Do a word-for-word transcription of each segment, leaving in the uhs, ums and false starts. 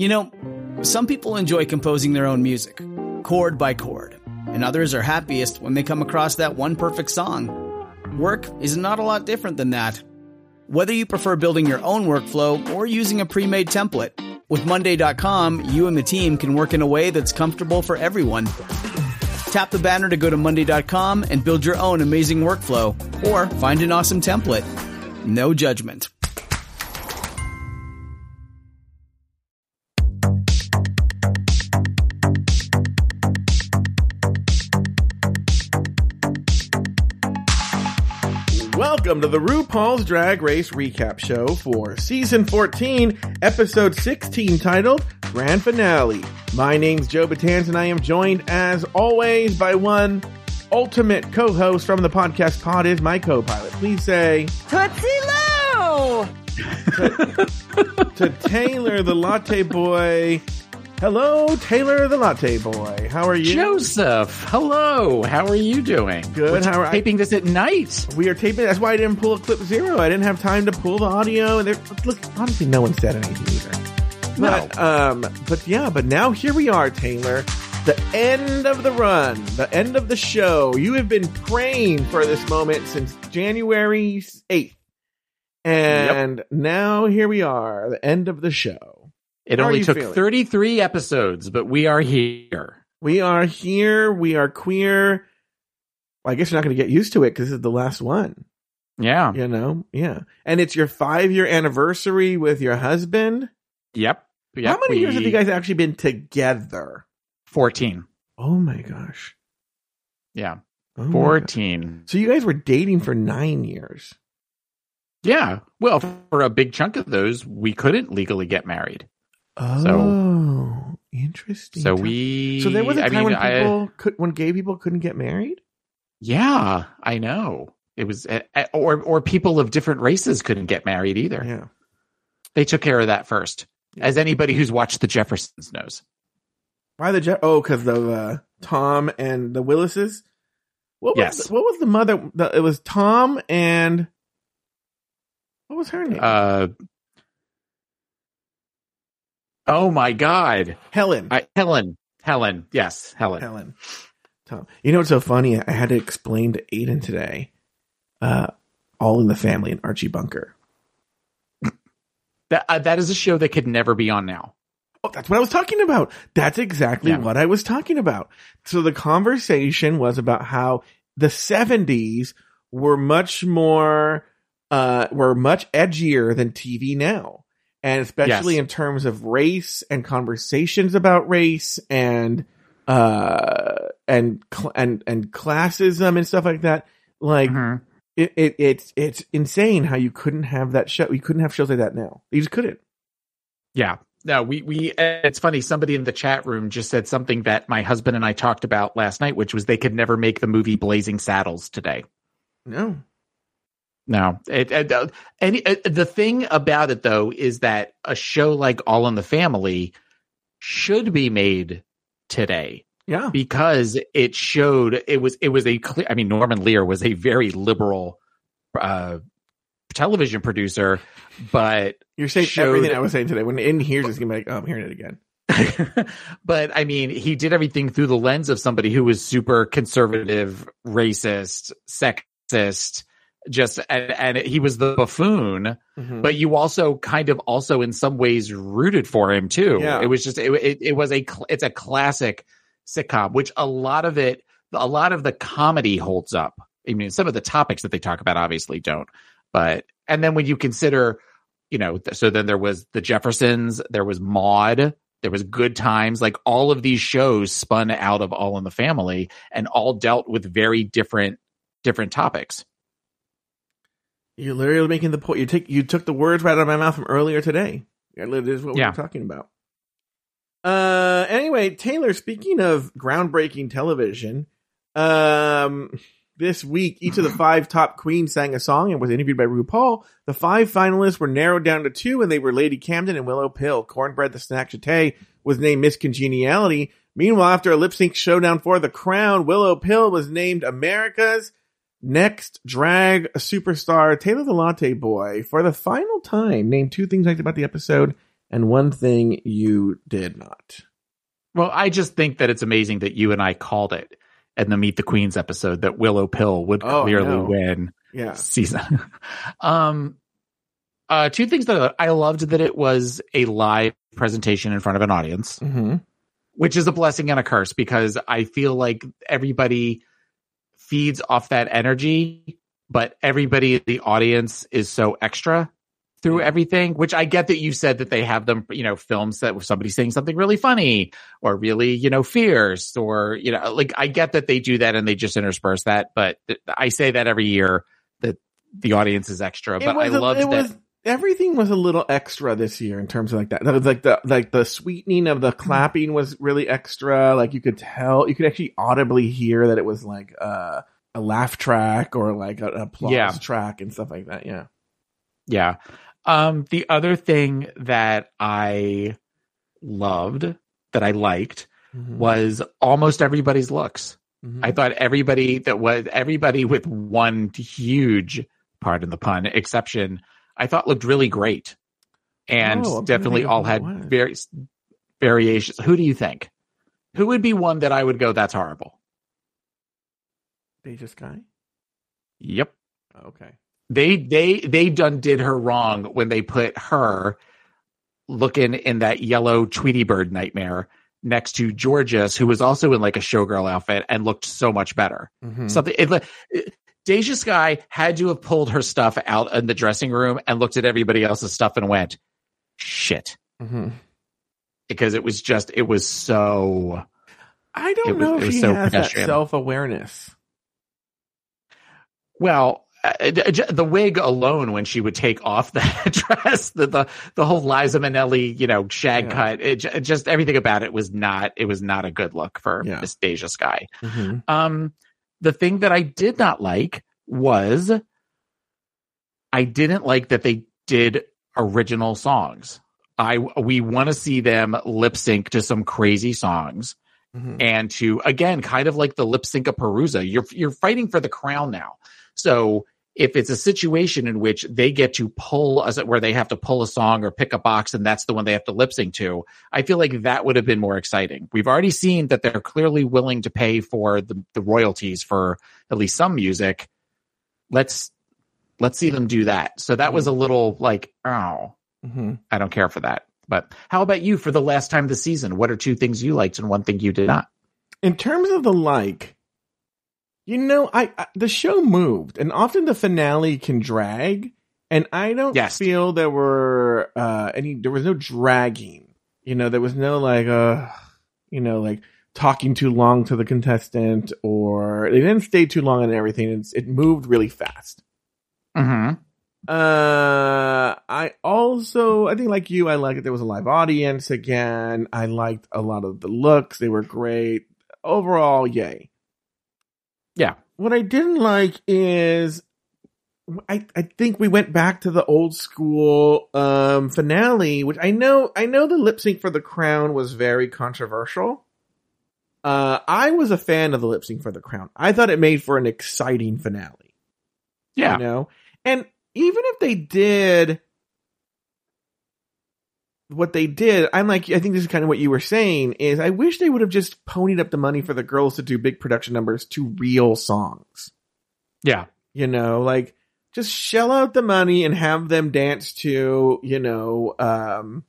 You know, some people enjoy composing their own music, chord by chord, and others are happiest when they come across that one perfect song. Work is not a lot different than that. Whether you prefer building your own workflow or using a pre-made template, with Monday dot com, you and the team can work in a way that's comfortable for everyone. Tap the banner to go to Monday dot com and build your own amazing workflow, or find an awesome template. No judgment. Welcome to the RuPaul's Drag Race Recap Show for Season fourteen, Episode sixteen, titled Grand Finale. My name's Joe Batanz, and I am joined, as always, by one ultimate co-host from the podcast pod, is my co-pilot. Please say... Tootsie Lou! to, to Taylor, the Latte Boy. Hello, Taylor, the Latte Boy. How are you? Joseph, hello. How are you doing? Good. We're How are taping I, this at night? We are taping. That's why I didn't pull a clip zero. I didn't have time to pull the audio. And look, honestly, no one said anything either. No. But, um, but yeah, but now here we are, Taylor. The end of the run, the end of the show. You have been praying for this moment since January eighth. And yep. Now here we are, the end of the show. It How only took feeling? thirty-three episodes, but we are here. We are here. We are queer. Well, I guess you're not going to get used to it because this is the last one. Yeah. You know? Yeah. And it's your five-year anniversary with your husband. Yep. yep. How many we... years have you guys actually been together? fourteen. Oh, my gosh. Yeah. Oh fourteen. So you guys were dating for nine years. Yeah. Well, for a big chunk of those, we couldn't legally get married. Oh, so, interesting. So we. So there was a I time mean, when people I, could, when gay people couldn't get married. Yeah, I know. It was, uh, or or people of different races couldn't get married either. Yeah, they took care of that first, as anybody who's watched The Jeffersons knows. Why the Je- Oh, because of uh, Tom and the Willises. What was yes. The, what was the mother? The, it was Tom and what was her name? Uh. Oh my God, Helen. I, Helen. Helen. Yes, Helen. Helen. Tom. You know what's so funny? I had to explain to Aiden today. Uh, All in the Family and Archie Bunker. That uh, that is a show that could never be on now. Oh, that's what I was talking about. That's exactly yeah. what I was talking about. So the conversation was about how the seventies were much more, uh, were much edgier than T V now. And especially yes. in terms of race and conversations about race and, uh, and, cl- and, and classism and stuff like that. Like, mm-hmm. it, it, it's, it's insane how you couldn't have that show. You couldn't have shows like that now. You just couldn't. Yeah. No, we, we, it's funny. Somebody in the chat room just said something that my husband and I talked about last night, which was they could never make the movie Blazing Saddles today. No. No, it, it, uh, and it, the thing about it though is that a show like All in the Family should be made today. Yeah, because it showed it was it was a clear. I mean, Norman Lear was a very liberal uh, television producer, but you're saying showed, everything I was saying today. When in here, just gonna be like, oh, I'm hearing it again. But I mean, he did everything through the lens of somebody who was super conservative, racist, sexist. Just and, and he was the buffoon, mm-hmm. but you also kind of also in some ways rooted for him too. Yeah. It was just it, it, it was a it's a classic sitcom, which a lot of it, a lot of the comedy holds up. I mean, some of the topics that they talk about obviously don't, but and then when you consider, you know, so then there was The Jeffersons, there was Maude, there was Good Times, like all of these shows spun out of All in the Family and all dealt with very different different topics. You're literally making the point. You take you took the words right out of my mouth from earlier today. This is what we yeah. were talking about. Uh, anyway, Taylor. Speaking of groundbreaking television, um, this week each of the five top queens sang a song and was interviewed by RuPaul. The five finalists were narrowed down to two, and they were Lady Camden and Willow Pill. Cornbread the Snack Chate was named Miss Congeniality. Meanwhile, after a lip sync showdown for the crown, Willow Pill was named America's Next Drag Superstar. Taylor the Latte Boy, for the final time, name two things liked about the episode and one thing you did not. Well, I just think that it's amazing that you and I called it in the Meet the Queens episode that Willow Pill would Oh, I clearly know. win Yeah. season. um, uh, two things that I loved: that it was a live presentation in front of an audience, Mm-hmm. which is a blessing and a curse because I feel like everybody feeds off that energy, but everybody in the audience is so extra through everything, which I get that you said that they have them, you know, films that with somebody saying something really funny or really, you know, fierce or, you know, like I get that they do that and they just intersperse that. But th- I say that every year that the audience is extra, but I was a- loved it that. was, everything was a little extra this year in terms of like that. That was like the, like the sweetening of the clapping was really extra. Like you could tell, you could actually audibly hear that it was like uh, a laugh track or like an applause Yeah. track and stuff like that. Yeah. Yeah. Um, the other thing that I loved, that I liked, Mm-hmm. was almost everybody's looks. Mhm. I thought everybody that was everybody with one huge, pardon the pun, exception, I thought looked really great, and Oh, I'm trying to definitely think of all who had it was. various variations. Who do you think? Who would be one that I would go, that's horrible? Deja Sky? Yep. Okay. They they they done did her wrong when they put her looking in that yellow Tweety Bird nightmare next to Georges, who was also in like a showgirl outfit and looked so much better. Mhm. Something it, it, Deja Sky had to have pulled her stuff out in the dressing room and looked at everybody else's stuff and went, shit. Mhm. Because it was just, it was so, I don't It was- know it if was she so has that pedestrian. self-awareness. well, uh, j- the wig alone, when she would take off that dress, the, the, the whole Liza Minnelli, you know, shag Yeah. cut, it, j- just everything about it was not, it was not a good look for Yeah. Miss Deja Sky. Mhm. Um, the thing that I did not like was I didn't like that they did original songs. I we want to see them lip sync to some crazy songs Mhm. and to again kind of like the lip sync of Perusa. You're you're fighting for the crown now. So if it's a situation in which they get to pull as it where they have to pull a song or pick a box and that's the one they have to lip sync to, I feel like that would have been more exciting. We've already seen that they're clearly willing to pay for the, the royalties for at least some music. Let's let's see them do that. So that was a little like, oh, Mhm. I don't care for that. But how about you for the last time this season? What are two things you liked and one thing you did not? In terms of the like, you know, I, I the show moved, and often the finale can drag, and I don't Yes. feel there were uh, any. There was no dragging. You know, there was no like, uh, you know, like talking too long to the contestant, or they didn't stay too long on everything. It's, it moved really fast. Mm-hmm. Uh, I also, I think like you, I like it. There was a live audience again. I liked a lot of the looks. They were great. Overall, yay. Yeah. What I didn't like is I, I think we went back to the old school um finale, which I know I know the lip sync for the crown was very controversial. Uh I was a fan of the lip sync for the crown. I thought it made for an exciting finale. Yeah. You know? And even if they did what they did, I'm like, I think this is kind of what you were saying, is I wish they would have just ponied up the money for the girls to do big production numbers to real songs. Yeah. You know, like, just shell out the money and have them dance to, you know, um,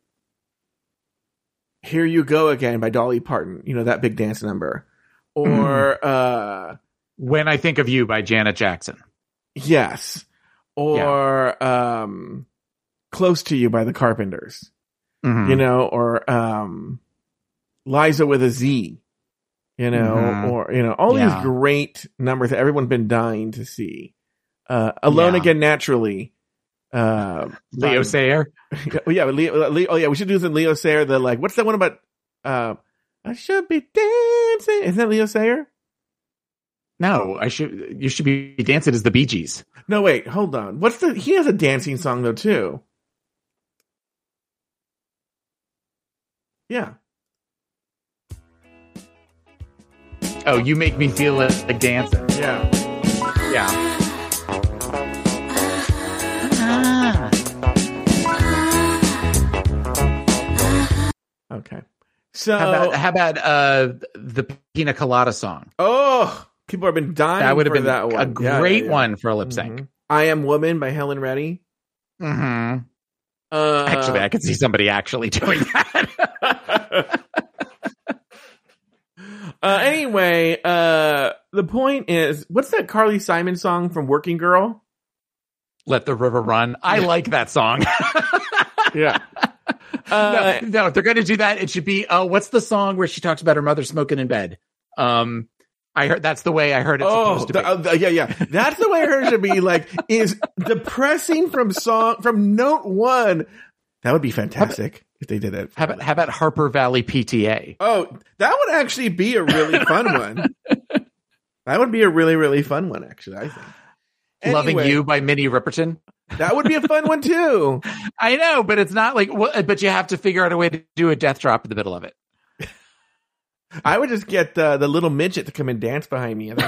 Here You Go Again by Dolly Parton, you know, that big dance number. Or, uh, When I Think of You by Janet Jackson. yes. Or, um, Close to You by the Carpenters, Mhm. you know, or, um, Liza with a Z, you know, Mhm. or, you know, all Yeah. these great numbers that everyone's been dying to see. Uh, Alone Yeah. Again Naturally. Uh, Leo by- Sayer. oh yeah, Leo, Leo, oh yeah, we should do some Leo Sayer. The like, what's that one about? Uh, I should be dancing. Isn't that Leo Sayer? No, I should. You should be dancing as the Bee Gees. No, wait, hold on. What's the? He has a dancing song though too. Yeah. Oh, You Make Me Feel Like, like Dancing. Yeah. Yeah. Okay. So How about how about uh, the Pina Colada song? Oh, people have been dying. That would have for been that one. a Yeah, great yeah, yeah. one for a lip sync. Mm-hmm. I Am Woman by Helen Reddy. Mm-hmm. Uh, Actually, I could see somebody actually doing that. uh, anyway, uh, the point is, what's that Carly Simon song from Working Girl? Let the River Run. I like that song. Yeah. Uh, no, no, if they're going to do that, it should be, uh, what's the song where she talks about her mother smoking in bed? Um, I heard that's the way I heard it's oh, supposed to the, be. uh, the- yeah, yeah. That's the way I heard it should be. Like, is depressing from song, from note one. That would be fantastic if they did it. How about, how about Harper Valley P T A? Oh, that would actually be a really fun one. That would be a really, really fun one, actually, I think. Loving Anyway, You by Minnie Riperton. That would be a fun one, too. I know, but it's not like, well, but you have to figure out a way to do a death drop in the middle of it. I would just get uh, the little midget to come and dance behind me. And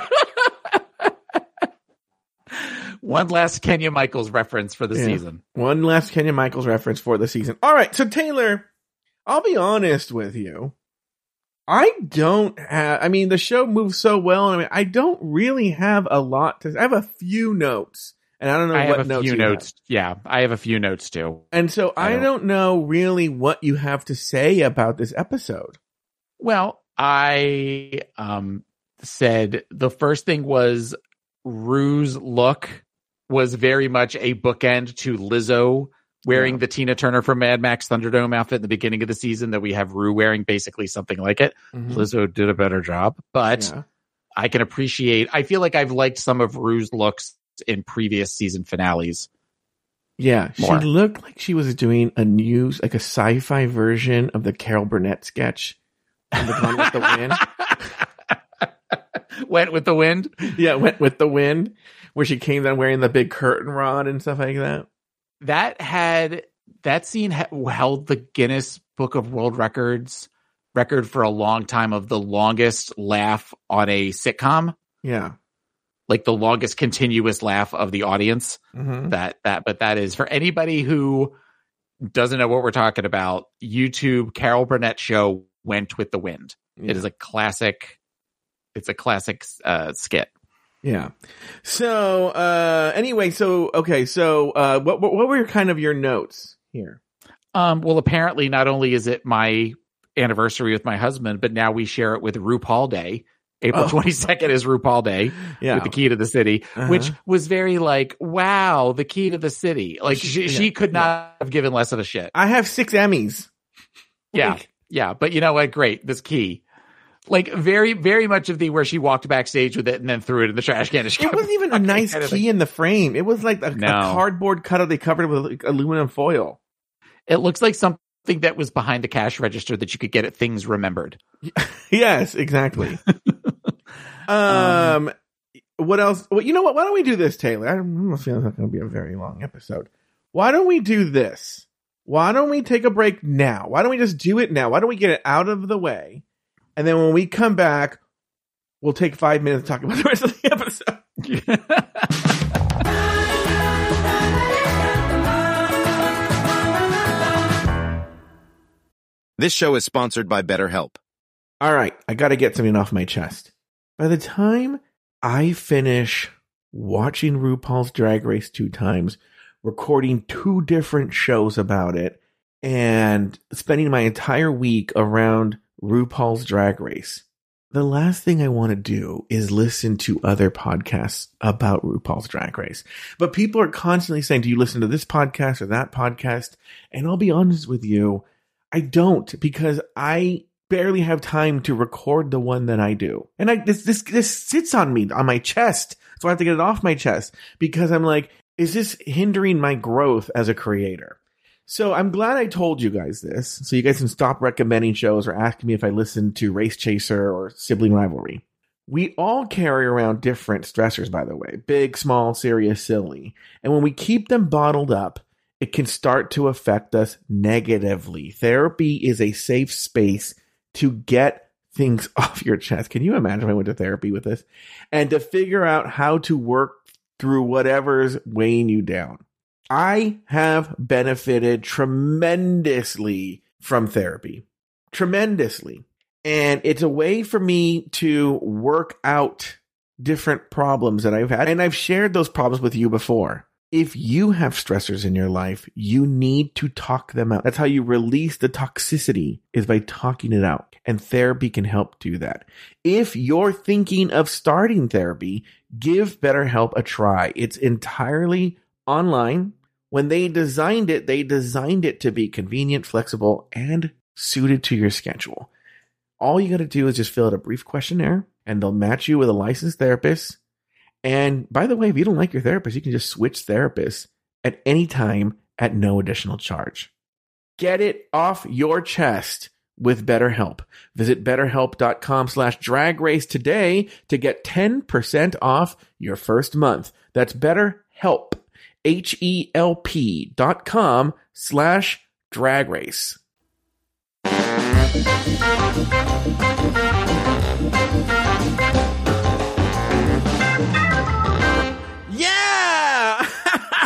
One last Kenya Michaels reference for the Yeah. season. One last Kenya Michaels reference for the season. All right, so Taylor, I'll be honest with you. I don't have, I mean, the show moves so well. And I mean, I don't really have a lot to, I have a few notes. And I don't know I what have a notes few you notes. have. Yeah, I have a few notes too. And so I I don't- don't know really what you have to say about this episode. Well, I um said the first thing was Rue's look was very much a bookend to Lizzo wearing Yeah. the Tina Turner from Mad Max Thunderdome outfit in the beginning of the season, that we have Rue wearing basically something like it. Mhm. Lizzo did a better job, but Yeah. I can appreciate, I feel like I've liked some of Rue's looks in previous season finales. Yeah, More. she looked like she was doing a news, like a sci-fi version of the Carol Burnett sketch. The Gone with the Wind. Went with the wind. Yeah, Went with the Wind, where she came down wearing the big curtain rod and stuff like that. That had that scene ha- held the Guinness Book of World Records record for a long time of the longest laugh on a sitcom, Yeah. like the longest continuous laugh of the audience. Mm-hmm. That that, but that is for anybody who doesn't know what we're talking about. YouTube Carol Burnett show Went with the Wind. It is a classic. It's a classic uh, skit. Yeah. So, uh, anyway, so, okay. So, uh, what, what, what were kind of your notes here? Um, well, apparently, not only is it my anniversary with my husband, but now we share it with RuPaul Day. April Oh. twenty-second is RuPaul Day Yeah. with the key to the city, Uh-huh. which was very like, wow, the key to the city. Like she, Yeah. she could not have given less of a shit. I have six Emmys. Yeah. Like, Yeah. But you know what? Great. This key. Like very, very much of the where she walked backstage with it and then threw it in the trash can. it wasn't even a nice kind of key in the frame. It was like a, No. a cardboard cutout they covered with like, aluminum foil. It looks like something that was behind the cash register that you could get at Things Remembered. Yes, exactly. um, what else? Well, you know what? Why don't we do this, Taylor? I don't feel it's not going to be a very long episode. Why don't we do this? Why don't we take a break now? Why don't we just do it now? Why don't we get it out of the way? And then when we come back, we'll take five minutes to talk about the rest of the episode. This show is sponsored by BetterHelp. All right, I got to get something off my chest. By the time I finish watching RuPaul's Drag Race two times, recording two different shows about it, and spending my entire week around RuPaul's Drag Race, the last thing I want to do is listen to other podcasts about RuPaul's Drag Race. But people are constantly saying, do you listen to this podcast or that podcast? And I'll be honest with you, I don't, because I barely have time to record the one that I do. And I this this this sits on me, on my chest. So I have to get it off my chest because I'm like, is this hindering my growth as a creator? So I'm glad I told you guys this, so you guys can stop recommending shows or asking me if I listen to Race Chaser or Sibling Rivalry. We all carry around different stressors, by the way, big, small, serious, silly. And when we keep them bottled up, it can start to affect us negatively. Therapy is a safe space to get things off your chest. Can you imagine if I went to therapy with this? And to figure out how to work through whatever's weighing you down. I have benefited tremendously from therapy tremendously. And it's a way for me to work out different problems that I've had. And I've shared those problems with you before. If you have stressors in your life, you need to talk them out. That's how you release the toxicity, is by talking it out. And therapy can help do that. If you're thinking of starting therapy, give BetterHelp a try. It's entirely online. When they designed it, they designed it to be convenient, flexible, and suited to your schedule. All you got to do is just fill out a brief questionnaire, and they'll match you with a licensed therapist. And by the way, if you don't like your therapist, you can just switch therapists at any time at no additional charge. Get it off your chest with BetterHelp. Visit betterhelp.com slash drag race today to get ten percent off your first month. That's BetterHelp, H E L P dot com slash drag race. Yeah!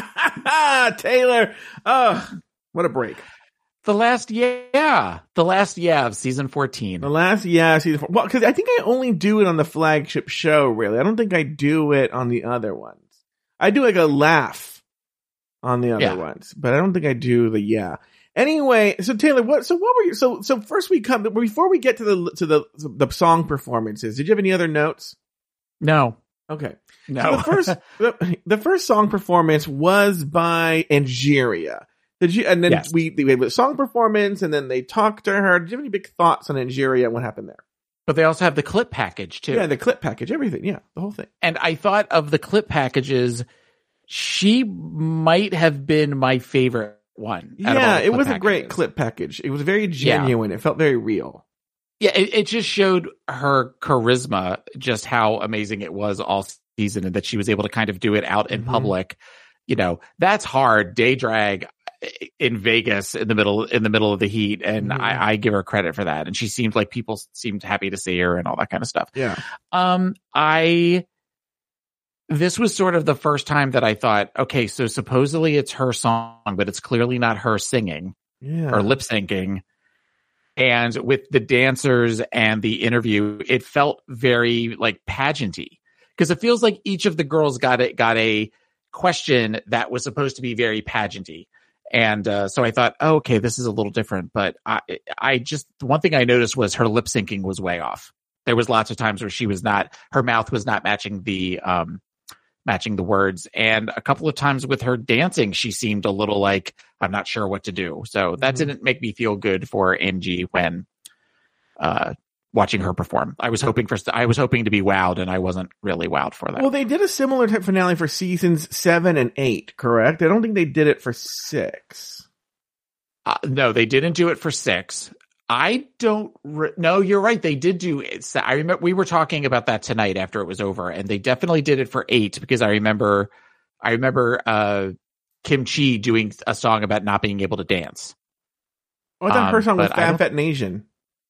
Taylor. Oh, what a break. The last yeah. The last yeah of season fourteen. The last yeah season four. Well, because I think I only do it on the flagship show, really. I don't think I do it on the other ones. I do like a laugh on the other Yeah. ones, but I don't think I do the yeah. Anyway, so Taylor, what? So what were you? So so first we come before we get to the to the the song performances. Did you have any other notes? No. Okay. No. So the first the, the first song performance was by Angeria. Did you? And then Yes. we we had a song performance, and then they talked to her. Did you have any big thoughts on Angeria and what happened there? But they also have the clip package too. Yeah, the clip package, everything. Yeah, the whole thing. And I thought of the clip packages, she might have been my favorite one. out of all Yeah, the it clip was a great packages. clip package. It was very genuine. It felt very real. Yeah, it, it just showed her charisma, just how amazing it was all season, and that she was able to kind of do it out in Mhm. public. You know, that's hard. Day drag in Vegas in the middle in the middle of the heat, and Mhm. I, I give her credit for that. And she seemed like people seemed happy to see her and all that kind of stuff. Yeah. Um, I this was sort of the first time that I thought, okay, so supposedly it's her song, but it's clearly not her singing Yeah. or lip syncing. And with the dancers and the interview, it felt very like pageanty, because it feels like each of the girls got a, got a question that was supposed to be very pageanty. And uh, so I thought, oh, okay, this is a little different. But I, I just, one thing I noticed was her lip syncing was way off. There was lots of times where she was not, her mouth was not matching the, um, matching the words. And a couple of times with her dancing, she seemed a little like, I'm not sure what to do. So that Mhm. didn't make me feel good for Angie when, uh, watching her perform. I was hoping for, I was hoping to be wowed, and I wasn't really wowed for that. Well, they did a similar type finale for seasons seven and eight, correct? I don't think they did it for six. Uh, no, they didn't do it for six. I don't. Re- no, you're right. They did do it. I remember we were talking about that tonight after it was over, and they definitely did it for eight, because I remember, I remember uh, Kim Chi doing a song about not being able to dance. Oh, I thought her Um, song was but I Fat don't- Fat and Asian.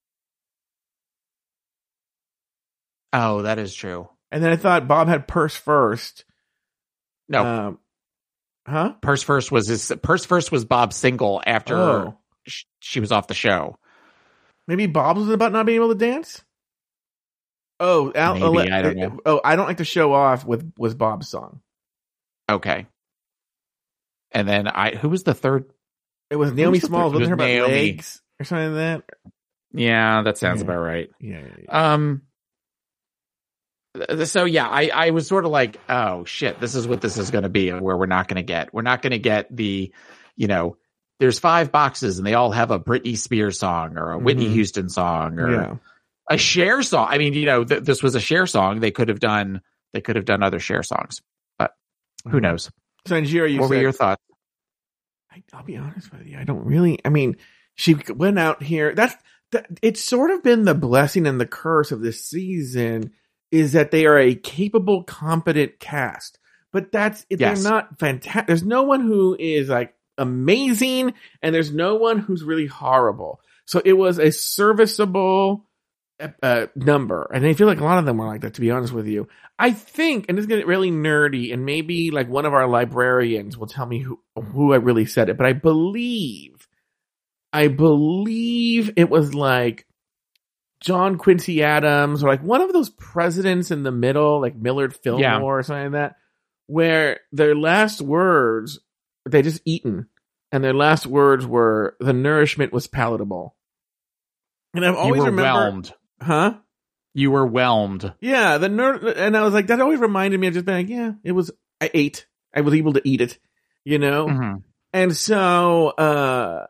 Oh, that is true. And then I thought Bob had Purse First. No, Um, huh? Purse First was his. Purse First was Bob's single after Oh. sh- she was off the show. Maybe Bob's was about not being able to dance? Oh, Al- Maybe, Ale- I don't know. Oh, I don't like to show off with was Bob's song. Okay. And then I, who was the third? It was Naomi was the Smalls. third? Wasn't It her was about Naomi. legs or something like that? Yeah, that sounds Yeah. about right. Yeah, yeah, yeah. Um. th- So yeah, I I was sort of like, oh shit, this is what this is going to be, where we're not going to get, we're not going to get the, you know, there's five boxes and they all have a Britney Spears song or a Whitney Mhm. Houston song or Yeah. a Cher song. I mean, you know, th- this was a Cher song. They could have done, they could have done other Cher songs, but who knows? So, Angira, you What said, were your thoughts? I, I'll be honest with you. I don't really. I mean, she went out here. That's that. It's sort of been the blessing and the curse of this season is that they are a capable, competent cast. But that's Yes. they're not fantastic. There's no one who is like amazing, and there's no one who's really horrible. So it was a serviceable uh, number, and I feel like a lot of them were like that. To be honest with you, I think, and this is getting really nerdy, and maybe like one of our librarians will tell me who who I really said it, but I believe I believe it was like John Quincy Adams or like one of those presidents in the middle, like Millard Fillmore Yeah. or something like that, where their last words, they just eaten, and their last words were, the nourishment was palatable. And I've You always were remembered, whelmed. huh? You were whelmed. Yeah, the ner- and I was like, that always reminded me of just being like, yeah, it was, I ate. I was able to eat it, you know? Mhm. And so, uh,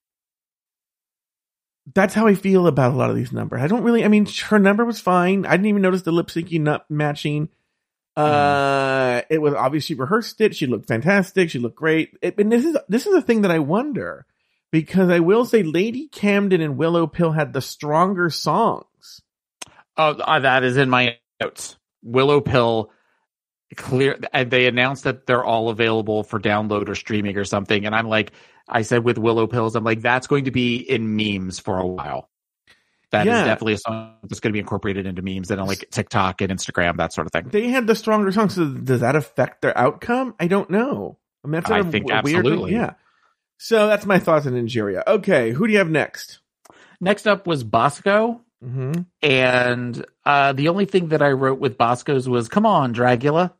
that's how I feel about a lot of these numbers. I don't really, I mean, her number was fine. I didn't even notice the lip syncing not matching. Uh, it was obviously rehearsed it. She looked fantastic. She looked great. It, and this is, this is a thing that I wonder, because I will say Lady Camden and Willow Pill had the stronger songs. Oh, uh, that is in my notes. Willow Pill, clear, and they announced that they're all available for download or streaming or something. And I'm like, I said with Willow Pills, I'm like, that's going to be in memes for a while. That Yeah. is definitely a song that's going to be incorporated into memes and on like TikTok and Instagram, that sort of thing. They had the stronger songs. So does that affect their outcome? I don't know. I mean, that's I sort of think w- weird. absolutely. Yeah. So that's my thoughts on Injuria. Okay. Who do you have next? Next up was Bosco. Mm-hmm. And uh, the only thing that I wrote with Bosco's was, come on, Dragula.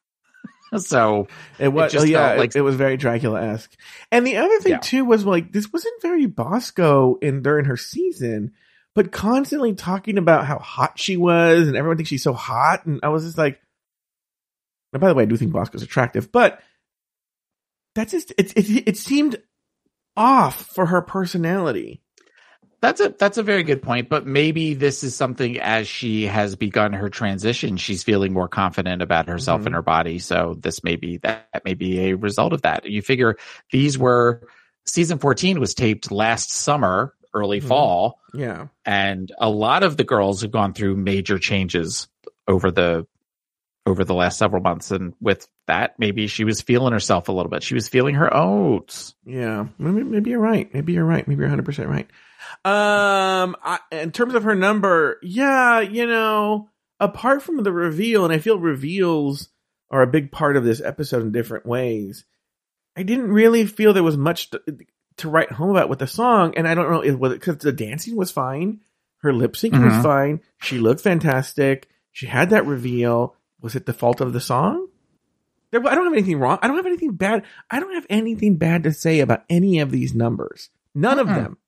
So It was, It just oh, yeah, felt like- it, it was very Dracula-esque. And the other thing Yeah. too was like, this wasn't very Bosco in during her season, but constantly talking about how hot she was and everyone thinks she's so hot. And I was just like, and by the way, I do think Bosco's attractive, but that's just, it, it, it seemed off for her personality. That's a that's a very good point, but maybe this is something as she has begun her transition, she's feeling more confident about herself Mhm. and her body. So this may be that, that may be a result of that. You figure these were season fourteen was taped last summer, early Mhm. fall, Yeah. and a lot of the girls have gone through major changes over the over the last several months. And with that, maybe she was feeling herself a little bit. She was feeling her oats. Yeah, maybe, maybe you're right. Maybe you're right. Maybe you're one hundred percent right. Um, I, in terms of her number, yeah, you know, apart from the reveal, and I feel reveals are a big part of this episode in different ways, I didn't really feel there was much to, to write home about with the song. And I don't know, it was because the dancing was fine, her lip syncing was Mhm. fine, she looked fantastic, she had that reveal. Was it the fault of the song? There, I don't have anything wrong. I don't have anything bad. I don't have anything bad to say about any of these numbers. None of Mm-mm. them.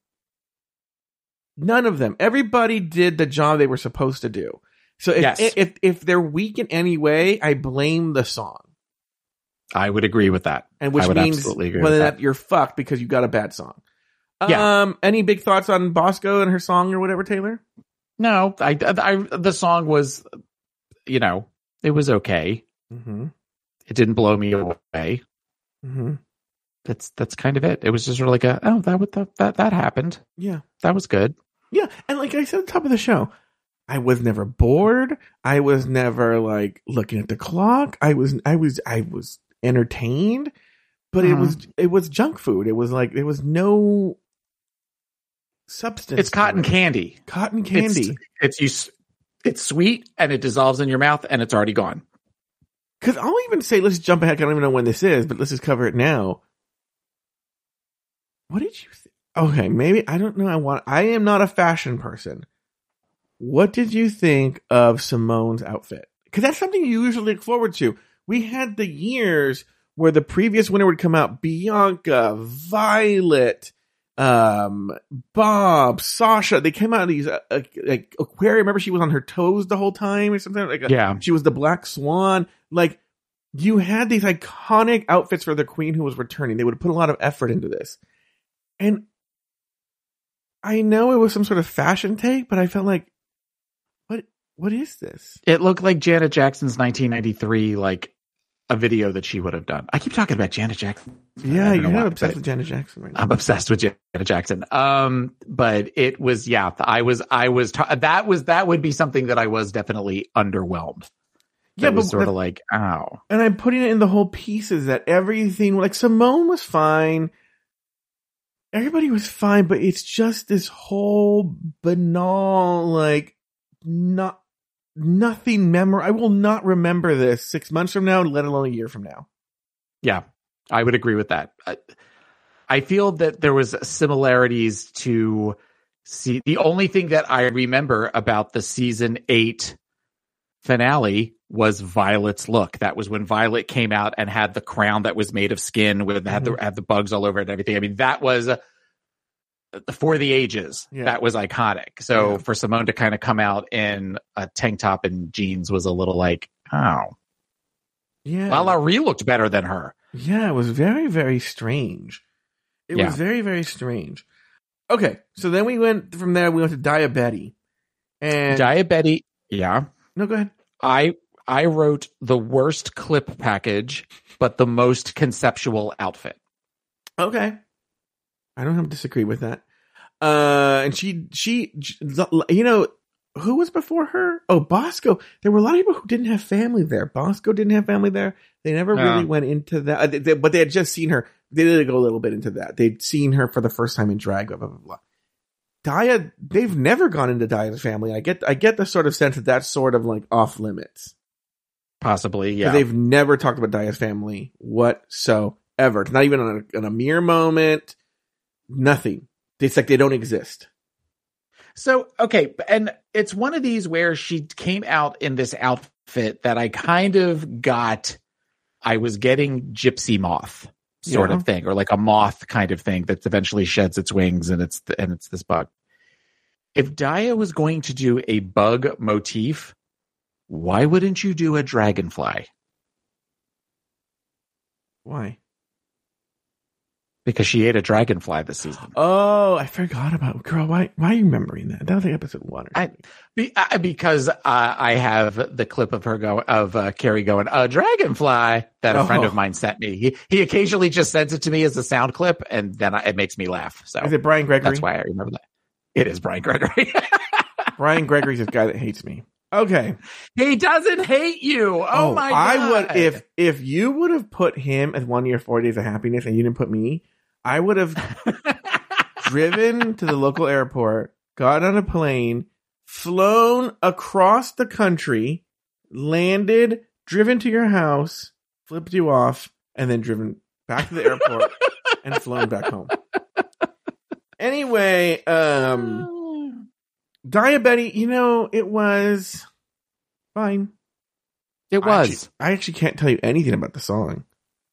None of them. Everybody did the job they were supposed to do. So if, Yes. if, if they're weak in any way, I blame the song. I would agree with that. And which I would means absolutely agree whether with that that. you're fucked because you got a bad song. Yeah. Um, any big thoughts on Bosco and her song or whatever, Taylor? No, I, I, the song was, you know, it was okay. Mm-hmm. It didn't blow me away. Mm-hmm. That's that's kind of it. It was just sort of like a, oh, that would that that, that happened. Yeah. That was good. Yeah, and like I said at the top of the show, I was never bored. I was never like looking at the clock. I was I was I was entertained, but it Mhm. was it was junk food. It was like there was no substance. It's to cotton it. candy. Cotton candy. It's you. s- It's sweet and it dissolves in your mouth and it's already gone. Because I'll even say, let's jump ahead. I don't even know when this is, but let's just cover it now. What did you think? Okay, maybe I don't know. I want. I am not a fashion person. What did you think of Simone's outfit? Because that's something you usually look forward to. We had the years where the previous winner would come out: Bianca, Violet, um, Bob, Sasha. They came out of these uh, uh, like Aquaria. Remember, she was on her toes the whole time, or something like. A, Yeah. she was the Black Swan. Like you had these iconic outfits for the queen who was returning. They would put a lot of effort into this, and I know it was some sort of fashion take, but I felt like, what? What is this? It looked like Janet Jackson's nineteen ninety-three, like a video that she would have done. I keep talking about Janet Jackson. Yeah, I don't you're know not why, obsessed but with Janet Jackson right now. I'm obsessed with Janet Jackson. Um, but it was, yeah, I was, I was, ta- that was, that would be something that I was definitely underwhelmed. Yeah, It was but sort the- of like, ow. And I'm putting it in the whole pieces that everything, like Simone was fine. Everybody was fine, but it's just this whole banal, like, not, nothing memorable. I will not remember this six months from now, let alone a year from now. Yeah, I would agree with that. I, I feel that there was similarities to see the only thing that I remember about the season eight finale was Violet's look. That was when Violet came out and had the crown that was made of skin with had the had the bugs all over it and everything. I mean, that was uh, for the ages. Yeah. That was iconic. So yeah. for Simone to kind of come out in a tank top and jeans was a little like, oh, yeah. Lala Ree looked better than her. Yeah, it was very, very strange. It yeah. was very, very strange. Okay, so then we went from there. We went to Diabetti, and Diabetti. Yeah. No, go ahead. I I wrote the worst clip package, but the most conceptual outfit. Okay, I don't have to disagree with that. Uh, and she she you know who was before her? Oh, Bosco. There were a lot of people who didn't have family there. Bosco didn't have family there. They never no. really went into that, uh, they, they, but they had just seen her. They did go a little bit into that. They'd seen her for the first time in drag. Blah blah blah. blah. Daya, they've never gone into Daya's family. I get, I get the sort of sense that that's sort of like off limits. Possibly, yeah. They've never talked about Daya's family whatsoever. It's not even on a, on a mere moment. Nothing. It's like they don't exist. So, okay. And it's one of these where she came out in this outfit that I kind of got, I was getting Gypsy Moth sort yeah. of thing, or like a moth kind of thing that eventually sheds its wings and it's, the, and it's this bug. If Daya was going to do a bug motif, why wouldn't you do a dragonfly? Why? Because she ate a dragonfly this season. Oh, I forgot about girl. Why? Why are you remembering that? That was like episode one. Or I, be, I, because uh, I have the clip of her go of uh, Carrie going a dragonfly that a oh. friend of mine sent me. He he occasionally just sends it to me as a sound clip, and then I, it makes me laugh. So is it Brian Gregory? That's why I remember that. It is Brian Gregory. Brian Gregory's this guy that hates me. Okay, he doesn't hate you. Oh, oh my god! I would if if you would have put him as one of your four days of happiness, and you didn't put me. I would have driven to the local airport, got on a plane, flown across the country, landed, driven to your house, flipped you off, and then driven back to the airport and flown back home. Anyway, um, Diabetti, you know, it was fine. It was. I actually, I actually can't tell you anything about the song.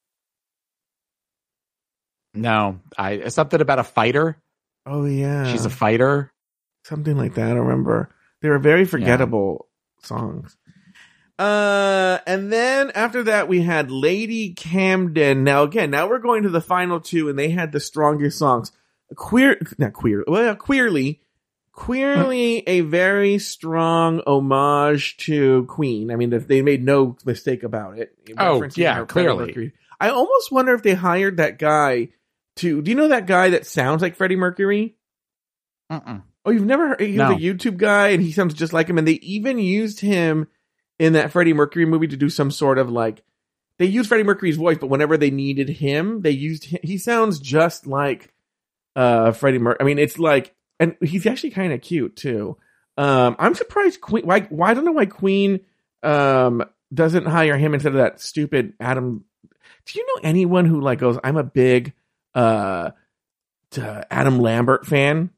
No, I something about a fighter. Oh yeah, she's a fighter. Something like that. I remember they were very forgettable yeah. songs. Uh, and then after that we had Lady Camden. Now again, now we're going to the final two, and they had the strongest songs. Queer, not queer. Well, queerly, queerly, a very strong homage to Queen. I mean, they made no mistake about it. Oh yeah, clearly. I almost wonder if they hired that guy. To, do you know that guy that sounds like Freddie Mercury? Uh-uh. Oh, you've never heard? He's no. a YouTube guy, and he sounds just like him. And they even used him in that Freddie Mercury movie to do some sort of like. They used Freddie Mercury's voice, but whenever they needed him, they used him. He sounds just like uh, Freddie Mercury. I mean, it's like, and he's actually kind of cute too. Um, I'm surprised Queen. Why? Why? I don't know why Queen um, doesn't hire him instead of that stupid Adam. Do you know anyone who like goes, I'm a big uh, Adam Lambert fan?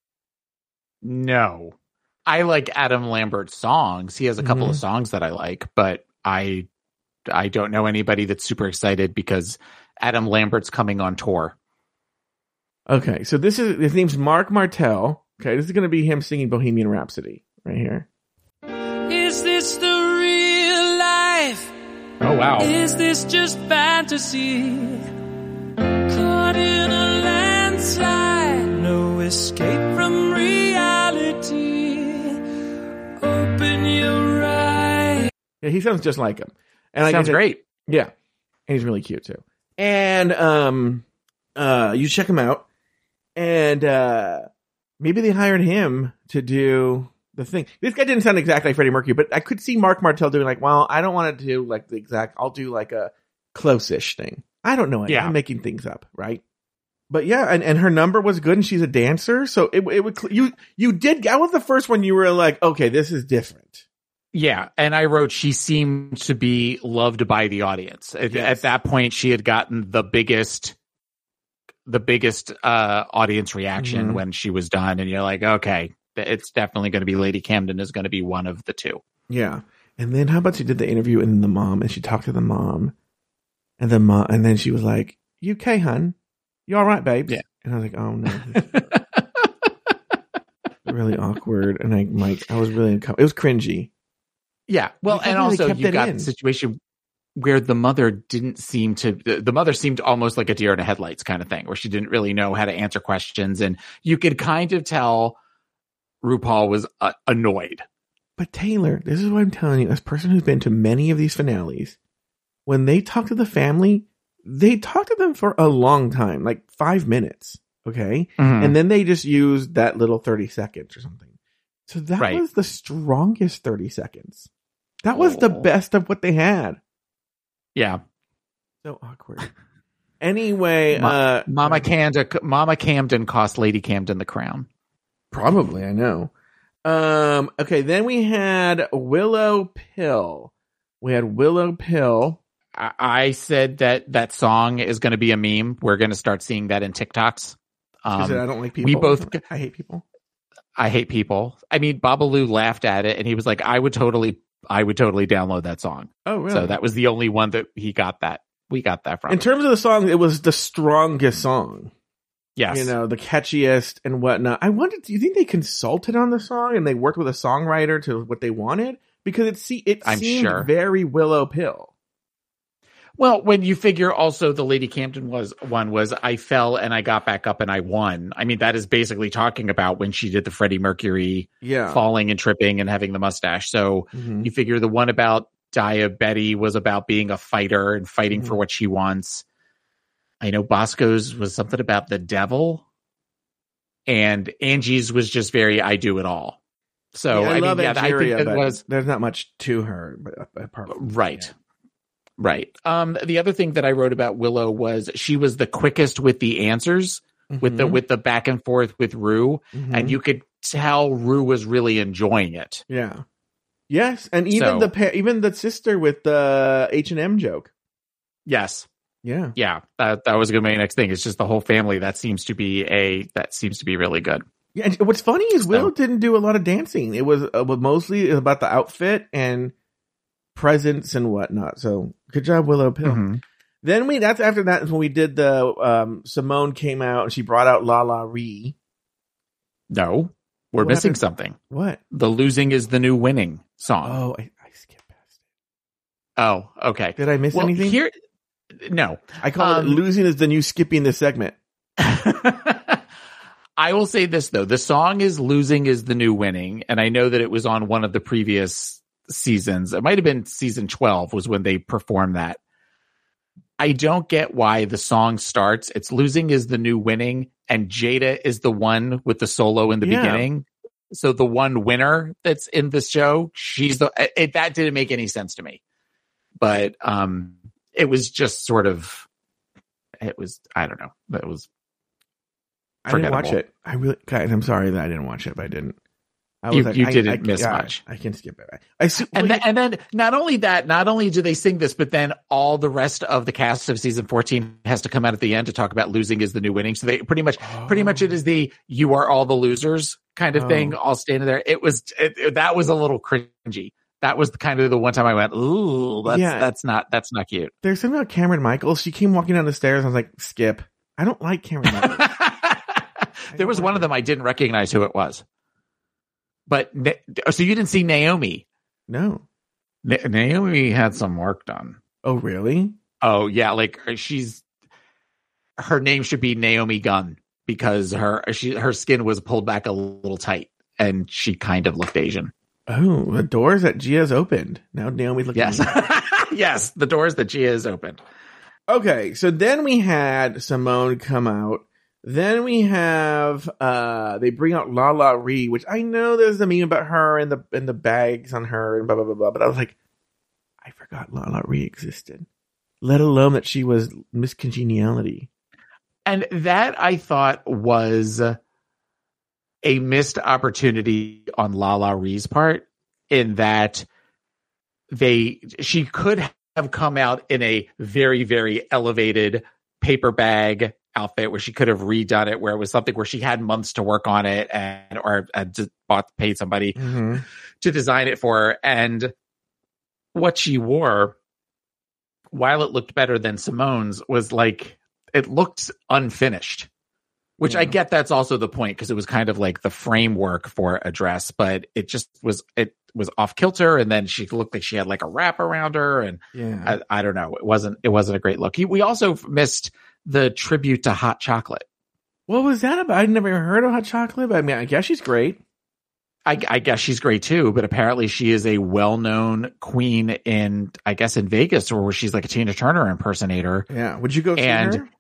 No. I like Adam Lambert's songs. He has a couple mm-hmm. of songs that I like, but I I don't know anybody that's super excited because Adam Lambert's coming on tour. Okay, so this is his name's Mark Martel. Okay, this is going to be him singing Bohemian Rhapsody right here. Is this the real life? Oh wow. Is this just fantasy? Caught in a landslide, no escape from reality. Open your eyes. Yeah, he sounds just like him. And sounds I great. Yeah, and he's really cute too. And um, uh, you check him out, and uh, maybe they hired him to do the thing. This guy didn't sound exactly like Freddie Mercury, but I could see Mark Martel doing like, well, I don't want to do like the exact. I'll do like a close-ish thing. I don't know. Yeah. I'm making things up, right? But yeah, and, and her number was good, and she's a dancer, so it it would you you did. That was the first one you were like, okay, this is different. Yeah, and I wrote she seemed to be loved by the audience. At, yes. at that point, she had gotten the biggest, the biggest uh, audience reaction Mhm. when she was done, and you're like, okay, it's definitely going to be Lady Camden is going to be one of the two. Yeah. And then how about she did the interview and then the mom, and she talked to the mom, and the mom, and then she was like, "You okay, hun? You all right, babes?" Yeah. And I was like, "Oh no." Really awkward, and I like I was really uncomfortable. It was cringy. Yeah. Well, Because and they also kept you it got in. the situation where the mother didn't seem to, the the mother seemed almost like a deer in the headlights kind of thing, where she didn't really know how to answer questions. And you could kind of tell RuPaul was uh, annoyed. But Taylor, this is what I'm telling you, as a person who's been to many of these finales, when they talk to the family, they talk to them for a long time, like five minutes. Okay. Mhm. And then they just use that little thirty seconds or something. So that Right. was the strongest thirty seconds. That was the Oh. best of what they had. Yeah. So awkward. Anyway, Ma- uh, Mama Camden, Mama Camden cost Lady Camden the crown. probably, I know. Um, okay, then we had Willow Pill. We had Willow Pill. I, I said that that song is going to be a meme. We're going to start seeing that in TikToks. She said, Um, I don't like people. we both- I hate people. I hate people. I mean, Babalu laughed at it and he was like, I would totally, I would totally download that song. Oh, really? So that was the only one that he got that. We got that from. In terms of the song, it was the strongest song. yes. You know, the catchiest and whatnot. I wondered, do you think they consulted on the song and they worked with a songwriter to what they wanted? Because it see it I'm seemed sure. very Willow Pill. Well, when you figure also the Lady Camden was one was I fell and I got back up and I won. I mean, that is basically talking about when she did the Freddie Mercury Yeah. falling and tripping and having the mustache. So Mhm. you figure the one about Dia Betty was about being a fighter and fighting Mhm. for what she wants. I know Bosco's was something about the devil, and Angie's was just very I do it all. So Yeah, I, I, love mean, yeah, I Angeria, think but it was there's not much to her. But apart from right. yeah. Right. Um, the other thing that I wrote about Willow was she was the quickest with the answers, with the Mhm. with the back and forth with Rue, Mhm. and you could tell Rue was really enjoying it. yeah, yes, and even So- the pa- even the sister with the H and M joke. Yes. Yeah, Yeah. That that was gonna be my next thing. It's just the whole family that seems to be a that seems to be really good. yeah. And what's funny is So- Willow didn't do a lot of dancing. It was uh, was mostly about the outfit and presents and whatnot. So good job, Willow Pill. Mhm. Then we that's after that is when we did the um Simone came out and she brought out La La Ree. No, we're What missing happened? something. What? The losing is the new winning song. Oh, I, I skipped past Oh, okay. it. Did I miss Well, anything? here, no. I call um, it losing is the new skipping the segment. I will say this though. The song is losing is the new winning. And I know that it was on one of the previous seasons. It might have been season twelve was when they performed that. I don't get why the song starts. It's losing is the new winning. And Jada is the one with the solo in the Yeah. beginning. So the one winner that's in this show, she's the, it, that didn't make any sense to me, but, um, it was just sort of, it was, I don't know. That was, I didn't watch Forgettable. it. I really, guys, I'm sorry that I didn't watch it, but I didn't. I You- you I, didn't I, miss yeah, much. I can skip it. I see, and well, then, and then not only that, not only do they sing this, but then all the rest of the cast of season fourteen has to come out at the end to talk about losing is the new winning. So they pretty much, pretty much it is the, you are all the losers kind of Oh. thing, all standing there. It was, it, it- that was a little cringy. That was kind of the one time I went, ooh, that's, Yeah. that's not, that's not cute. there's something about Cameron Michaels. She came walking down the stairs. I was like, skip. I don't like Cameron Michaels. There was one of them I didn't recognize who it was. But, Na- so you didn't see Naomi. No. Na- Naomi had some work done. Oh, really? Oh yeah, like she's her name should be Naomi Gunn because her she her skin was pulled back a little tight and she kind of looked Asian. Oh, the doors that Gia's opened. Now Naomi's looking. Yes, yes, the doors that Gia has opened. Okay, so then we had Simone come out. Then we have uh they bring out La La Ree, which I know there's a meme about her and the and the bags on her and blah blah blah blah. But I was like, I forgot La La Ree existed. Let alone that she was Miss Congeniality. And that I thought was a missed opportunity on Lala Ree's part in that they she could have come out in a very very elevated paper bag outfit where she could have redone it, where it was something where she had months to work on it and or uh, just bought paid somebody Mm-hmm. to design it for her. And what she wore, while it looked better than Simone's, was like it looked unfinished. Which Yeah. I get that's also the point, because it was kind of like the framework for a dress, but it just was it was off kilter, and then she looked like she had like a wrap around her, and Yeah. I, I don't know, it wasn't it wasn't a great look. He, we also missed the tribute to Hot Chocolate. What was that about? I'd never heard of Hot Chocolate, but I mean, I guess she's great. I, I guess she's great too, but apparently she is a well-known queen in, I guess, in Vegas, or where she's like a Tina Turner impersonator. Yeah. Would you go see And- her?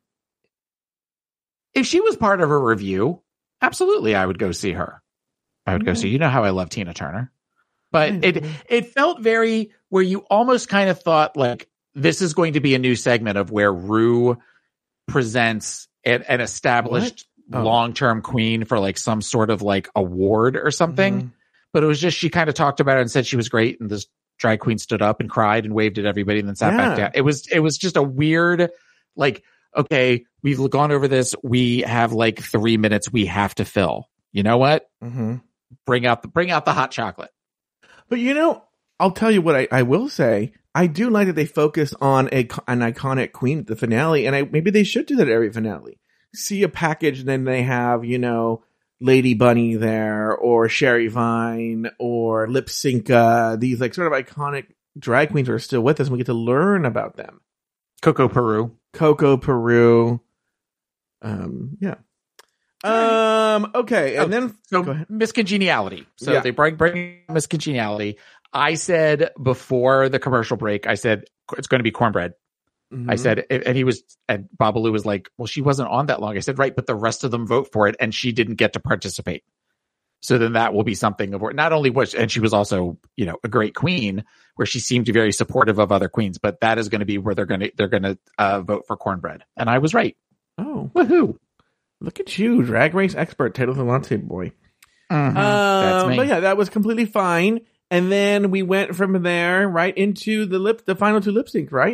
If she was part of a review, absolutely, I would go see her. I would go see. You know how I love Tina Turner, but it it felt very where you almost kind of thought like this is going to be a new segment of where Rue presents an, an established What? Oh. long-term queen for like some sort of like award or something. Mhm. But it was just she kind of talked about it and said she was great, and this drag queen stood up and cried and waved at everybody and then sat back Yeah. down. It was it was just a weird like. Okay, we've gone over this. We have like three minutes we have to fill. You know what? Mm-hmm. Bring out the bring out the hot chocolate. But you know, I'll tell you what I, I will say. I do like that they focus on a an iconic queen at the finale, and I maybe they should do that at every finale. See a package, and then they have, you know, Lady Bunny there, or Sherry Vine, or Lip Synca. These like sort of iconic drag queens who are still with us, and we get to learn about them. Coco Peru. Coco Peru. Um, yeah. Um, okay. And Oh, then So go ahead. Miss Congeniality. So Yeah. they bring bring Miss Congeniality. I said before the commercial break, I said it's going to be cornbread. I Mhm. said, and he was, and Babalu was like, well, she wasn't on that long. I said, right, but the rest of them vote for it, and she didn't get to participate. So then that will be something of not only was, and she was also, you know, a great queen where she seemed very supportive of other queens, but that is going to be where they're going to, they're going to uh, vote for cornbread. And I was right. Oh, Woohoo. look at you, drag race expert, Taylor the Latte boy. Mhm. That's Um, me. but yeah, that was completely fine. And then we went from there right into the lip, the final two lip syncs, right?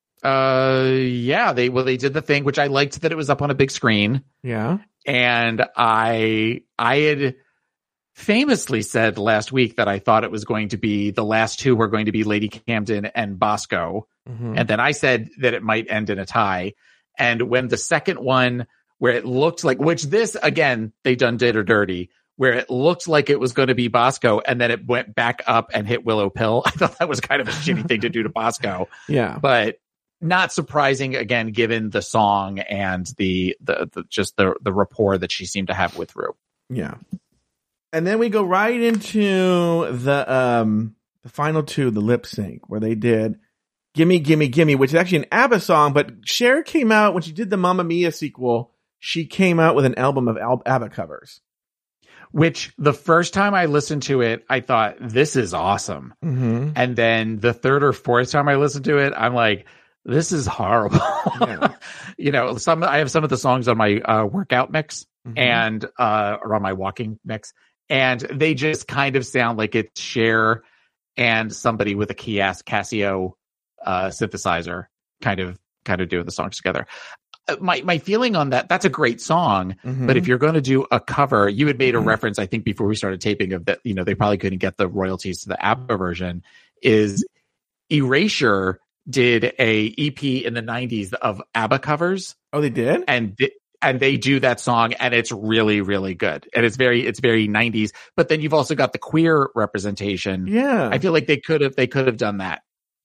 Uh, yeah, they, well, they did the thing, which I liked that it was up on a big screen. Yeah. And I, I had famously said last week that I thought it was going to be the last two were going to be Lady Camden and Bosco. Mhm. And then I said that it might end in a tie. And when the second one, where it looked like, which this again, they done did or dirty, where it looked like it was going to be Bosco, and then it went back up and hit Willow Pill. I thought that was kind of a shitty thing to do to Bosco, Yeah. but not surprising again, given the song and the, the, the just the, the rapport that she seemed to have with Rue. Yeah. And then we go right into the um the final two, the lip sync, where they did Gimme, Gimme, Gimme, which is actually an ABBA song, but Cher came out when she did the Mamma Mia sequel, she came out with an album of Al- ABBA covers. Which the first time I listened to it, I thought, this is awesome. Mm-hmm. And then the third or fourth time I listened to it, I'm like, this is horrible. Yeah. You know, some, I have some of the songs on my uh, workout mix Mhm. and, uh, or on my walking mix, and they just kind of sound like it's Cher and somebody with a Kias Casio, uh, synthesizer kind of, kind of doing the songs together. Uh, My, my feeling on that, that's a great song. Mhm. But if you're going to do a cover, you had made a Mhm. reference, I think, before we started taping of that, you know, they probably couldn't get the royalties to the ABBA version, is Erasure did a E P in the nineties of ABBA covers, Oh, they did? and th- and they do that song, and it's really, really good. And it's very, it's very nineties. But then you've also got the queer representation. Yeah. I feel like they could have, they could have done that.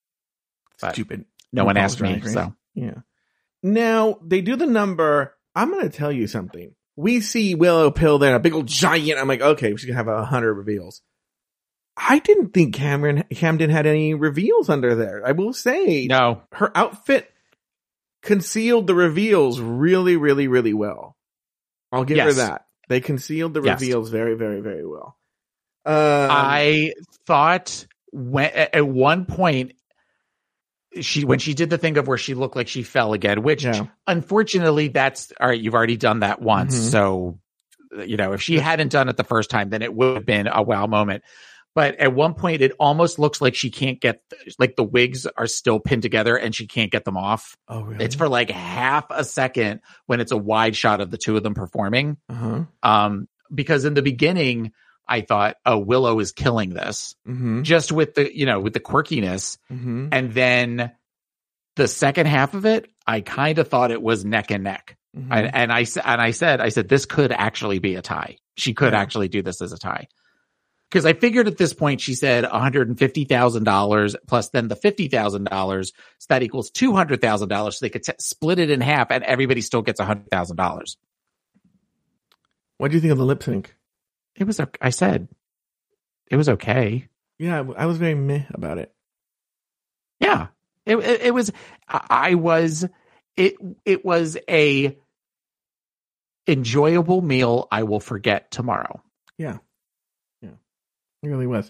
But Stupid. no one RuPaul's asked me, Drag Race. so. Yeah. Now, they do the number. I'm going to tell you something. We see Willow Pill there, a big old giant. I'm like, okay, she's going to have a hundred reveals. I didn't think Cameron Camden had any reveals under there. I will say, No, her outfit concealed the reveals really, really, really well. I'll give her Yes. that. They concealed the Yes. reveals very, very, very well. Um, I thought when at one point she when she did the thing of where she looked like she fell again, which Yeah. unfortunately that's all right. You've already done that once, Mhm. so you know if she hadn't done it the first time, then it would have been a wow moment. but at one point it almost looks like she can't get, like the wigs are still pinned together and she can't get them off. Oh, really? It's for like half a second when it's a wide shot of the two of them performing. Uh-huh. Um, because in the beginning, I thought, oh, Willow is killing this Mm-hmm. just with the, you know, with the quirkiness. Mm-hmm. And then the second half of it, I kind of thought it was neck and neck. Mm-hmm. I, and I s- and I said, I said, this could actually be a tie. She could Yeah. actually do this as a tie. Because I figured at this point, she said one hundred fifty thousand dollars plus then the fifty thousand dollars. So that equals two hundred thousand dollars. So they could t- split it in half and everybody still gets one hundred thousand dollars. What do you think of the lip sync? It was, okay. I said, it was okay. Yeah, I I was very meh about it. Yeah. It, it, it was, I I was, it, it was a enjoyable meal I will forget tomorrow. Yeah. Yeah. It really was.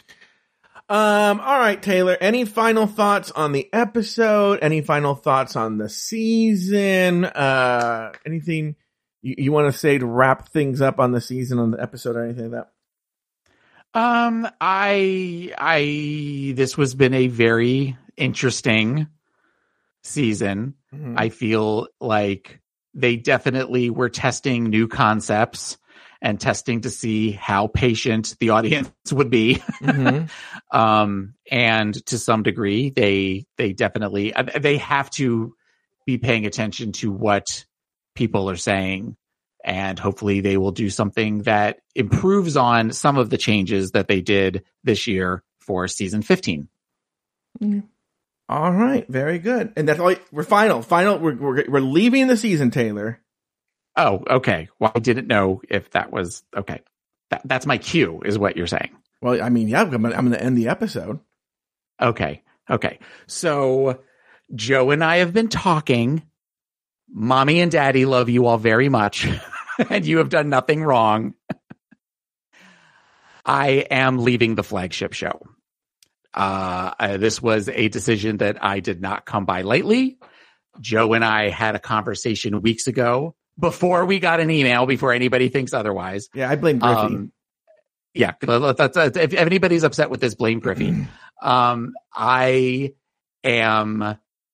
Um, all right, Taylor, any final thoughts on the episode? Any final thoughts on the season? Uh, anything you, you want to say to wrap things up on the season, on the episode, or anything like that? Um, I, I, this was been a very interesting season. Mhm. I feel like they definitely were testing new concepts and testing to see how patient the audience would be. Mhm. um, and to some degree, they, they definitely, they have to be paying attention to what people are saying. And hopefully they will do something that improves on some of the changes that they did this year for season fifteen. All right, very good. And that's all. We're final, final. We're we're, we're leaving the season, Taylor. Oh, okay. Well, I didn't know if that was okay. That, that's my cue, is what you're saying. Well, I mean, yeah, I'm gonna, I'm going to end the episode. Okay. Okay. So Joe and I have been talking. Mommy and Daddy love you all very much, and you have done nothing wrong. I am leaving the flagship show. Uh, uh, this was a decision that I did not come by lightly. Joe and I had a conversation weeks ago before we got an email, before anybody thinks otherwise. Yeah, I blame Griffey. Um, yeah, that's, that's, if anybody's upset with this, blame Griffey. um, I am,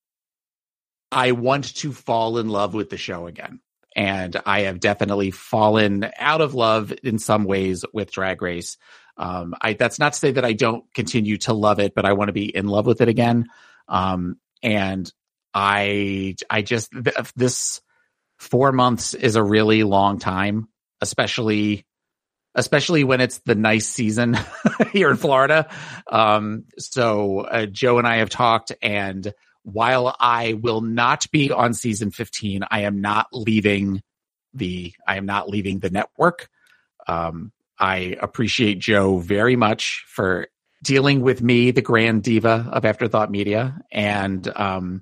I want to fall in love with the show again. And I have definitely fallen out of love in some ways with Drag Race. Um, I, that's not to say that I don't continue to love it, but I want to be in love with it again. Um, and I, I just, th- this four months is a really long time, especially, especially when it's the nice season here in Florida. Um, so, uh, Joe and I have talked, and while I will not be on season fifteen, I am not leaving the, I am not leaving the network. Um, I appreciate Joe very much for dealing with me, the grand diva of Afterthought Media. And, um,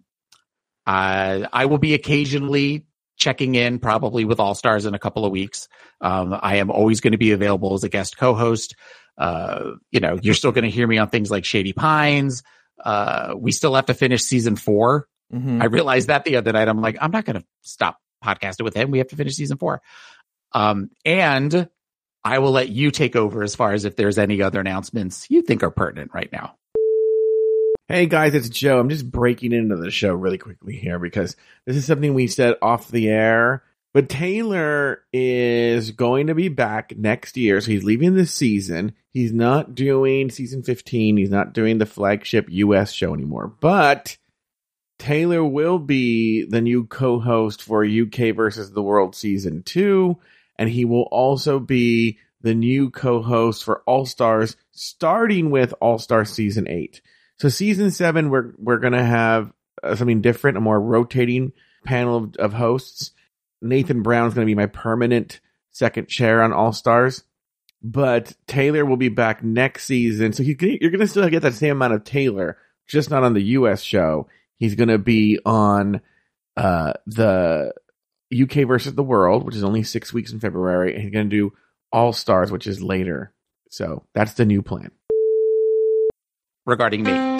I, I will be occasionally checking in, probably with All Stars in a couple of weeks. Um, I am always going to be available as a guest co-host. Uh, you know, you're still going to hear me on things like Shady Pines. Uh, we still have to finish season four. Mm-hmm. I realized that the other night. I'm like, I'm not going to stop podcasting with him. We have to finish season four. Um, and I will let you take over as far as if there's any other announcements you think are pertinent right now. Hey guys, it's Joe. I'm just breaking into the show really quickly here because this is something we said off the air. But Taylor is going to be back next year. So he's leaving this season. He's not doing season fifteen. He's not doing the flagship U S show anymore. But Taylor will be the new co-host for U K versus the World season two. And he will also be the new co-host for All Stars, starting with All Stars season eight. So season seven, we're we're gonna have uh, something different, a more rotating panel of, of hosts. Nathan Brown is gonna be my permanent second chair on All Stars, but Taylor will be back next season. So he, you're gonna still get that same amount of Taylor, just not on the U S show. He's gonna be on uh, the U K versus the World, which is only six weeks in February, and he's gonna do All Stars, which is later. So that's the new plan. Regarding me.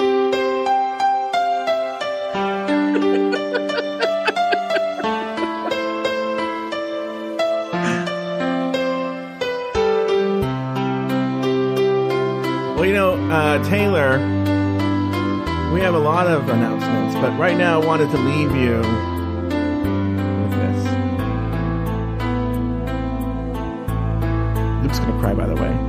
Well, you know, uh, Taylor, we have a lot of announcements, but right now I wanted to leave you with this. Luke's gonna cry, by the way.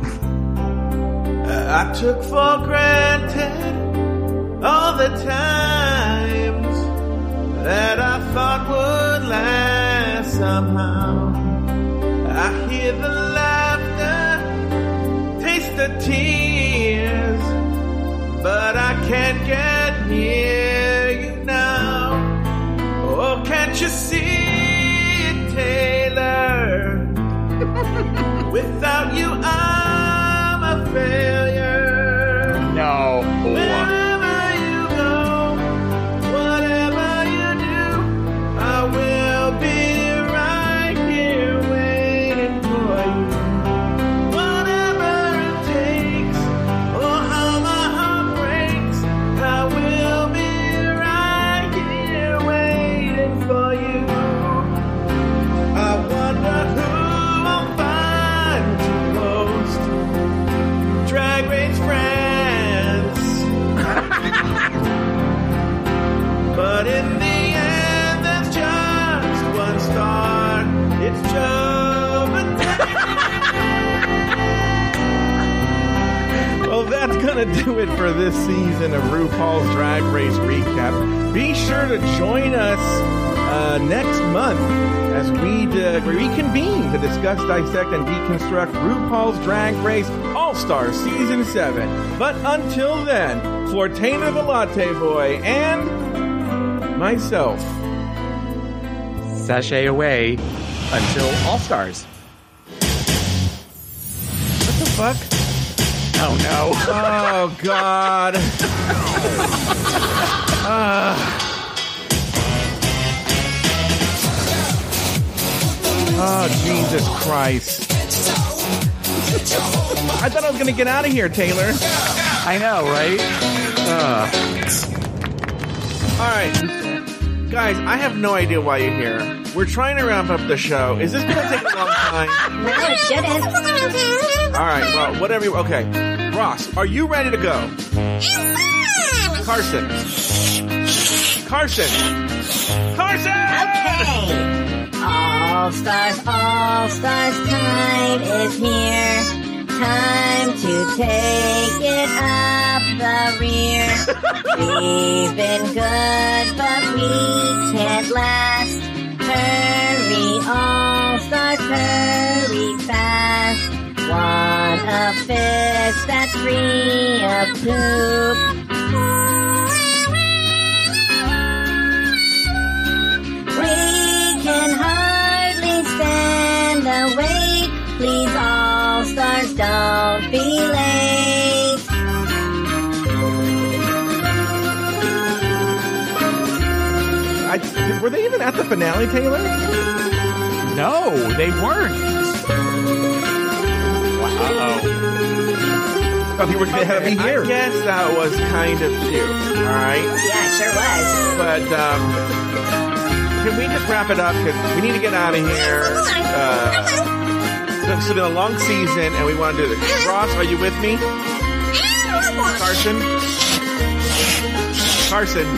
I took for granted all the times that I thought would last somehow. I hear the laughter, taste the tears, but I can't get near you now. Oh, can't you see it, Taylor? Without you, I'm a failure. No. Wherever you go, whatever you do, I will be right here waiting for you. Whatever it takes, or how my heart breaks, I will be right here waiting for you. I wonder who I'll find to host Drag Race France. But in the end, there's just one star. It's Joe Mattel. Well, that's gonna do it for this season of RuPaul's Drag Race Recap. Be sure to join us uh, next month as we uh, reconvene to discuss, dissect, and deconstruct RuPaul's Drag Race All-Star Season seven. But until then, for Taylor the Latte Boy and myself, Sashay away until All Stars. what the fuck? Oh no. Oh, God. uh, oh, Jesus Christ. I thought I was going to get out of here, Taylor. I know, right? Uh, All right. Guys, I have no idea why you're here. We're trying to wrap up the show. Is this going to take a long time? No, it shouldn't. All right, well, whatever you... Okay. Ross, are you ready to go? Carson. Carson. Carson! Okay. All stars, all stars, time is here. Time to take it up the rear. We've been good, but we can't last. Hurry, all stars, hurry fast. Want a fist that's free of poop. We can hardly stand the wait. Please, all stars, don't be late. I, were they even at the finale, Taylor? no, they weren't. Uh-oh. Oh, they were they had to be here. I guess that was kind of cute. All right. Yeah, it sure was. But um, can we just wrap it up? Because we need to get out of here. Uh, so it's been a long season, and we want to do this. Ross, are you with me? Carson? Carson?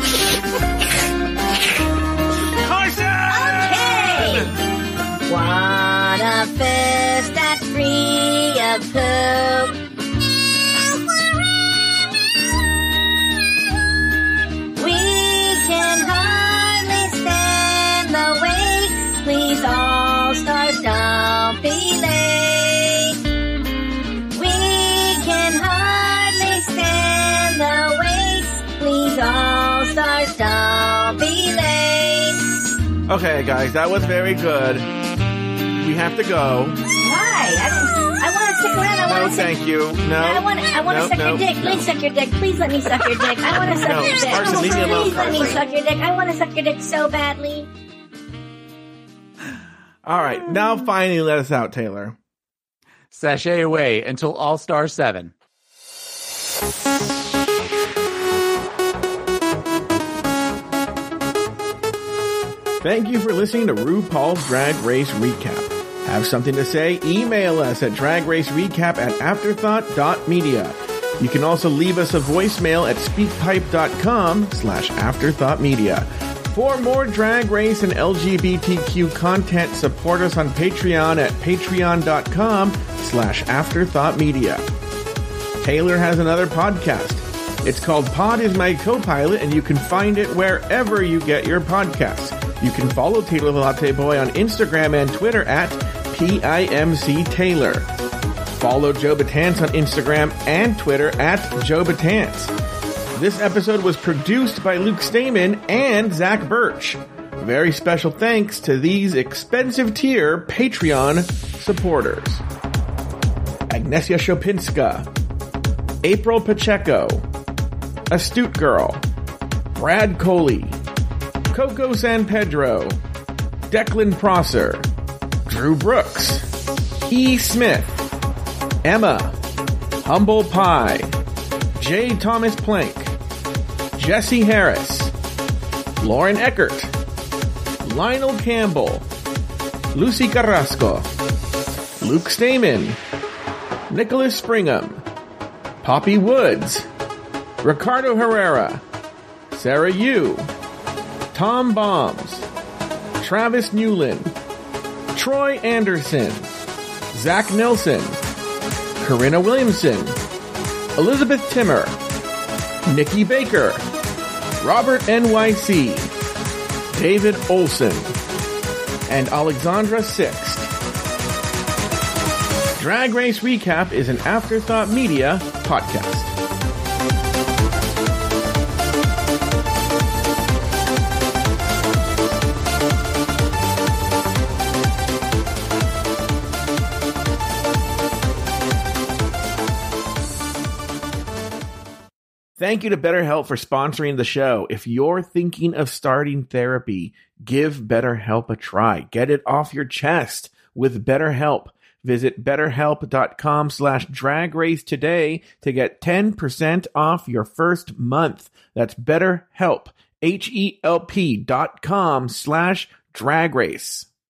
Carson! Okay. Want a fist that's free of poop. We can hardly stand the wait. Please, all stars, don't be late. We can hardly stand the wait. Please, all stars, don't be late. Okay, guys, that was very good. We have to go. Why? I, I want to stick around. I No, want to thank you. No. I want to. I want to No, suck no, your dick. no. Please suck your dick. Please let me suck your dick. I want to suck No, your dick. Carson, leave me alone, Please let me Carson. suck your dick. I want to suck your dick so badly. All right, now finally let us out, Taylor. Sashay away until All Star seven. Thank you for listening to RuPaul's Drag Race Recap. Have something to say? Email us at dragracerecap at afterthought dot media. You can also leave us a voicemail at speakpipe.com slash afterthoughtmedia. For more Drag Race and L G B T Q content, support us on Patreon at patreon.com slash afterthoughtmedia. Taylor has another podcast. It's called Pod is My Co-Pilot, and you can find it wherever you get your podcasts. You can follow Taylor the Latte Boy on Instagram and Twitter at P I M C Taylor. Follow Joe Batance on Instagram and Twitter at Joe Batance. This episode was produced by Luke Stamen and Zach Birch. Very special thanks to these expensive tier Patreon supporters. Agnesia Shopinska, April Pacheco, Astute Girl, Brad Coley, Coco San Pedro, Declan Prosser, Drew Brooks, E. Smith, Emma, Humble Pie, J. Thomas Plank, Jesse Harris, Lauren Eckert, Lionel Campbell, Lucy Carrasco, Luke Stamen, Nicholas Springham, Poppy Woods, Ricardo Herrera, Sarah Yu, Tom Bombs, Travis Newland, Troy Anderson, Zach Nelson, Corinna Williamson, Elizabeth Timmer, Nikki Baker, Robert N Y C, David Olson, and Alexandra Sixt. Drag Race Recap is an Afterthought Media podcast. Thank you to BetterHelp for sponsoring the show. If you're thinking of starting therapy, give BetterHelp a try. Get it off your chest with BetterHelp. Visit betterhelp.com slash drag race today to get ten percent off your first month. That's BetterHelp, H E L P dot com slash drag race.